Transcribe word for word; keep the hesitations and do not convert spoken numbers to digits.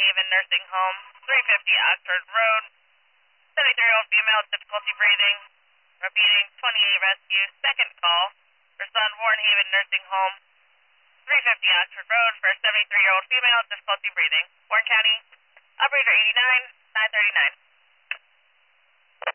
Haven Nursing Home, three fifty Oxford Road. seventy-three-year-old female, difficulty breathing. Repeating, twenty-eight rescue, second call. For Sun Warren Haven Nursing Home, three fifty Oxford Road for seventy-three-year-old female, difficulty breathing. Warren County, operator eighty-nine, nine thirty-nine.